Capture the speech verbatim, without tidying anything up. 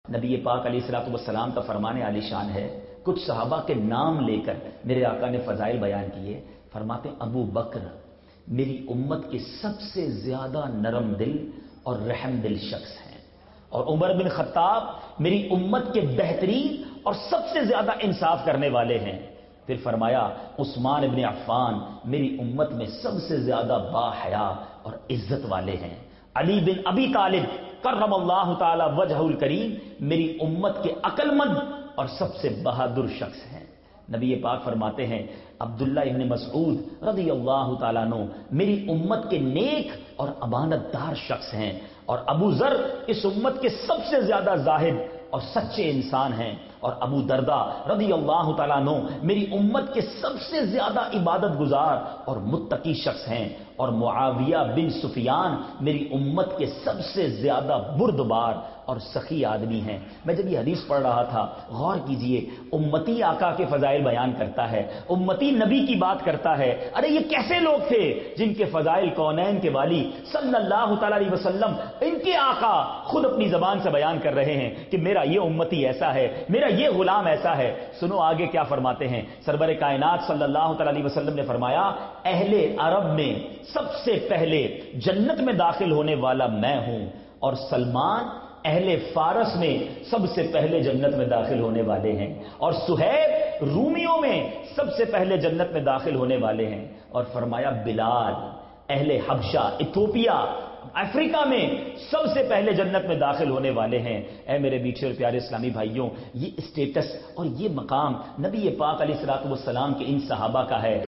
نبی پاک علیہ الصلوۃ والسلام کا فرمان عالی شان ہے، کچھ صحابہ کے نام لے کر میرے آقا نے فضائل بیان کیے. فرماتے ہیں ابو بکر میری امت کے سب سے زیادہ نرم دل اور رحم دل شخص ہیں، اور عمر بن خطاب میری امت کے بہترین اور سب سے زیادہ انصاف کرنے والے ہیں. پھر فرمایا عثمان ابن عفان میری امت میں سب سے زیادہ با حیا اور عزت والے ہیں. علی بن ابی طالب کرم اللہ تعالی وجہ الکریم میری امت کے عقل مند اور سب سے بہادر شخص ہیں. نبی پاک فرماتے ہیں عبداللہ ابن مسعود رضی اللہ تعالیٰ عنہ میری امت کے نیک اور امانت دار شخص ہیں، اور ابو ذر اس امت کے سب سے زیادہ زاہد اور سچے انسان ہیں، اور ابو دردہ رضی اللہ تعالیٰ عنہ میری امت کے سب سے زیادہ عبادت گزار اور متقی شخص ہیں، اور معاویہ بن سفیان میری امت کے سب سے زیادہ بردبار اور سخی آدمی ہیں. میں جب یہ حدیث پڑھ رہا تھا غور کیجئے، امتی آقا کے فضائل بیان کرتا ہے، امتی نبی کی بات کرتا ہے. ارے یہ کیسے لوگ تھے جن کے فضائل کونین کے والی صلی اللہ تعالی علیہ وسلم ان کے آقا خود اپنی زبان سے بیان کر رہے ہیں کہ میرا یہ امتی ایسا ہے، میرا یہ غلام ایسا ہے. سنو آگے کیا فرماتے ہیں. سرور کائنات صلی اللہ تعالی علیہ وسلم نے فرمایا اہل عرب میں سب سے پہلے جنت میں داخل ہونے والا میں ہوں، اور سلمان اہل فارس میں سب سے پہلے جنت میں داخل ہونے والے ہیں، اور سہیب رومیوں میں سب سے پہلے جنت میں داخل ہونے والے ہیں. اور فرمایا بلال اہل حبشہ ایتھوپیا افریقہ میں سب سے پہلے جنت میں داخل ہونے والے ہیں. اے میرے میٹھے اور پیارے اسلامی بھائیوں، یہ اسٹیٹس اور یہ مقام نبی پاک علیہ الصلوۃ والسلام کے ان صحابہ کا ہے.